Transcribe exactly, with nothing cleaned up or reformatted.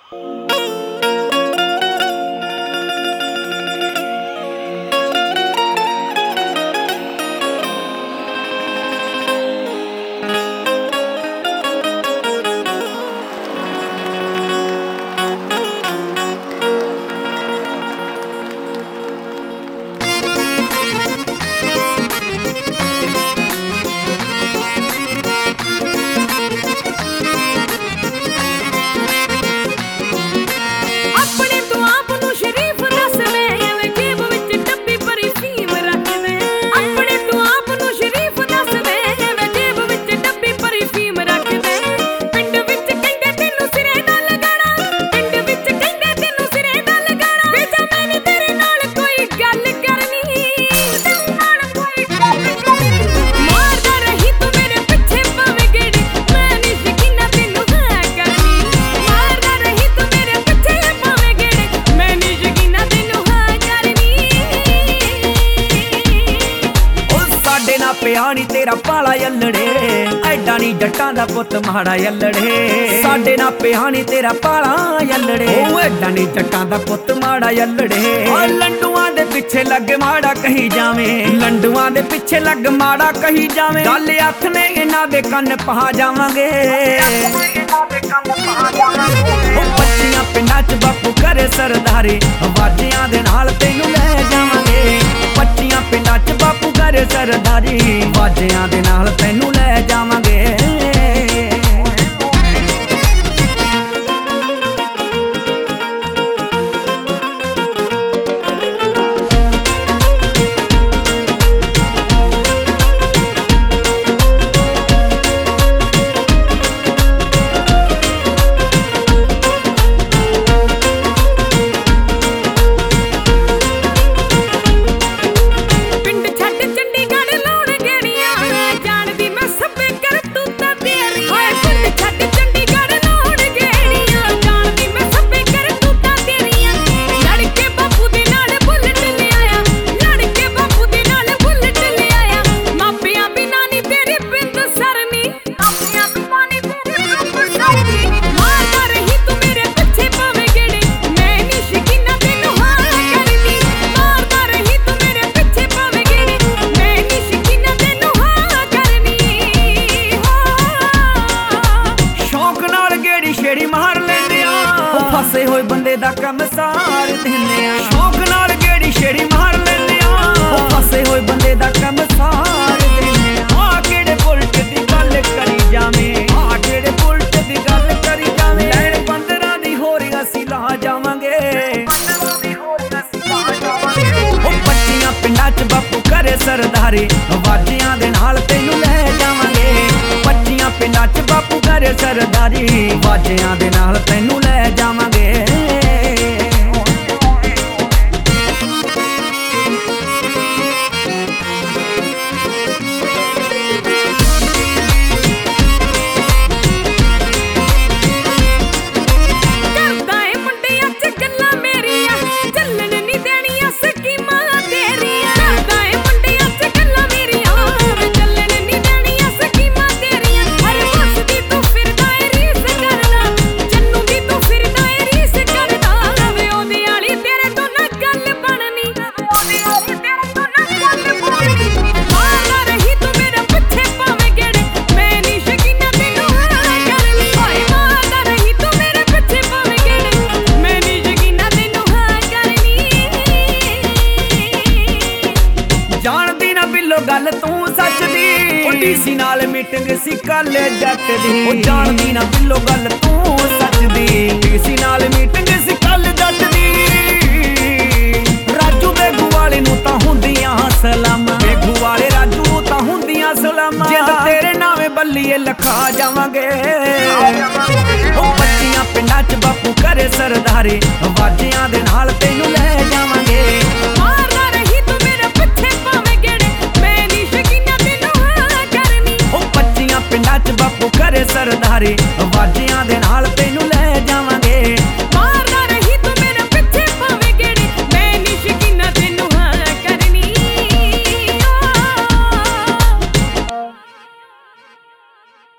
ਪਿਆ ਨੀ ਤੇਰਾ ਪਾਲਾ ਯੱਲੜੇ, ਐਡਾ ਨੀ ਜੱਟਾਂ ਦਾ ਪੁੱਤ ਮਾੜਾ ਯੱਲੜੇ। ਸਾਡੇ ਨਾਲ ਪਿਆ ਨੀ ਤੇਰਾ ਪਾਲਾ ਯੱਲੜੇ, ਉਹ ਐਡਾ ਨੀ ਜੱਟਾਂ ਦਾ ਪੁੱਤ ਮਾੜਾ ਯੱਲੜੇ। ਓ ਲੰਡੂਆਂ ਦੇ ਪਿੱਛੇ ਲੱਗ ਮਾੜਾ ਕਹੀ ਜਾਵੇਂ, ਲੰਡੂਆਂ ਦੇ ਪਿੱਛੇ ਲੱਗ ਮਾੜਾ ਕਹੀ ਜਾਵੇਂ। ਗੱਲ ਅੱਖ ਨੇ ਇਹਨਾਂ ਦੇ ਕੰਨ ਪਹਾ ਜਾਵਾਂਗੇ, ਪੱਚੀਆਂ ਪਿੰਡਾਂ ਚ ਬਾਪੂ ਕਰੇ ਸਰਦਾਰੀ, ਵਾਜਿਆਂ ਦੇ ਨਾਲ ਤੈਨੂੰ ਲੈ ਜਾਵਾਂਗੇ। ਪੱਚੀਆਂ ਪਿੰਡਾਂ ਚ ਬਾਪੂ ਕਰੇ ਸਰਦਾਰੀ, ਵਾਜਿਆਂ ਦੇ ਨਾਲ ਤੈਨੂੰ ਲੈ ਜਾਵਾਂਗੇ। ਫਸੇ ਹੋਏ ਬੰਦੇ ਦਾ ਕੰਮ ਸਾਰ ਦਿੰਦੇ ਆ, ਸ਼ੌਕ ਨਾਲ ਗੇੜੀ ਛੇੜੀ ਮਾਰ ਲੈਂਦੇ ਆ। ਫਸੇ ਹੋਏ ਬੰਦੇ ਦਾ ਕੰਮ ਸਾਰ ਦਿੰਦੇ ਆ। ਆ ਕਿਹੜੇ ਪੁਲਟ ਦੀ ਗੱਲ ਕਰੀ ਜਾਵੇਂ, ਆ ਕਿਹੜੇ ਪੁਲਟ ਦੀ ਗੱਲ ਕਰੀ ਜਾਵੇਂ। ਲੈਣ ਪੰਦਰਾਂ ਦੀ ਹੋਰ ਅਸੀਂ ਲਾ ਜਾਵਾਂਗੇ, ਉਹ ਪੱਚੀਆਂ ਪਿੰਡਾਂ ਚ ਬਾਪੂ ਕਰੇ ਸਰਦਾਰੀ, ਵਾਜਿਆਂ ਦੇ ਨਾਲ ਤੈਨੂੰ ਲੈ ਜਾਵਾਂਗੇ। ਪੱਚੀਆਂ ਪਿੰਡਾਂ ਚ ਬਾਪੂ ਕਰੇ ਸਰਦਾਰੀ, ਵਾਜਿਆਂ ਦੇ ਨਾਲ ਤੈਨੂੰ ਲੈ ਜਾਵਾਂਗੇ। ਗੱਲ ਤੂੰ ਸੱਚ ਦੀ, ਡੀਸੀ ਨਾਲ ਮੀਟਿੰਗ ਸੀ ਕੱਲ ਜੱਟ ਦੀ। ਉਹ ਜਾਣਦੀ ਨਾ ਬਿੱਲੋ ਗੱਲ ਤੂੰ ਸੱਚ ਦੀ, ਡੀਸੀ ਨਾਲ ਮੀਟਿੰਗ ਸੀ ਕੱਲ ਜੱਟ ਦੀ। ਰਾਜੂ ਬੇਗੂ ਵਾਲੇ ਨੂੰ ਤਾਂ ਹੁੰਦੀਆਂ ਸਲਾਮਾਂ, ਬੇਗੂ ਵਾਲੇ ਰਾਜੂ ਨੂੰ ਤਾਂ ਹੁੰਦੀਆਂ ਸਲਾਮਾਂ। ਜਿੰਦ ਤੇਰੇ ਨਾਵੇਂ ਬੱਲੀਏ ਲਖਾ ਜਾਵਾਂਗੇ, ਉਹ ਪੱਚੀਆਂ ਪਿੰਡਾਂ ਚ ਬਾਪੂ ਕਰੇ ਸਰਦਾਰੀ, ਵਾਜਿਆਂ ਦੇ ਨਾਲ ਤੈਨੂੰ ਲੈ ਜਾਵਾਂਗੇ। ਪਿੰਡਾਂ ਚ ਬਾਪੂ ਕਰੇ ਸਰਦਾਰੀ, ਵਾਜਿਆਂ ਦੇ ਨਾਲ ਤੈਨੂੰ ਲੈ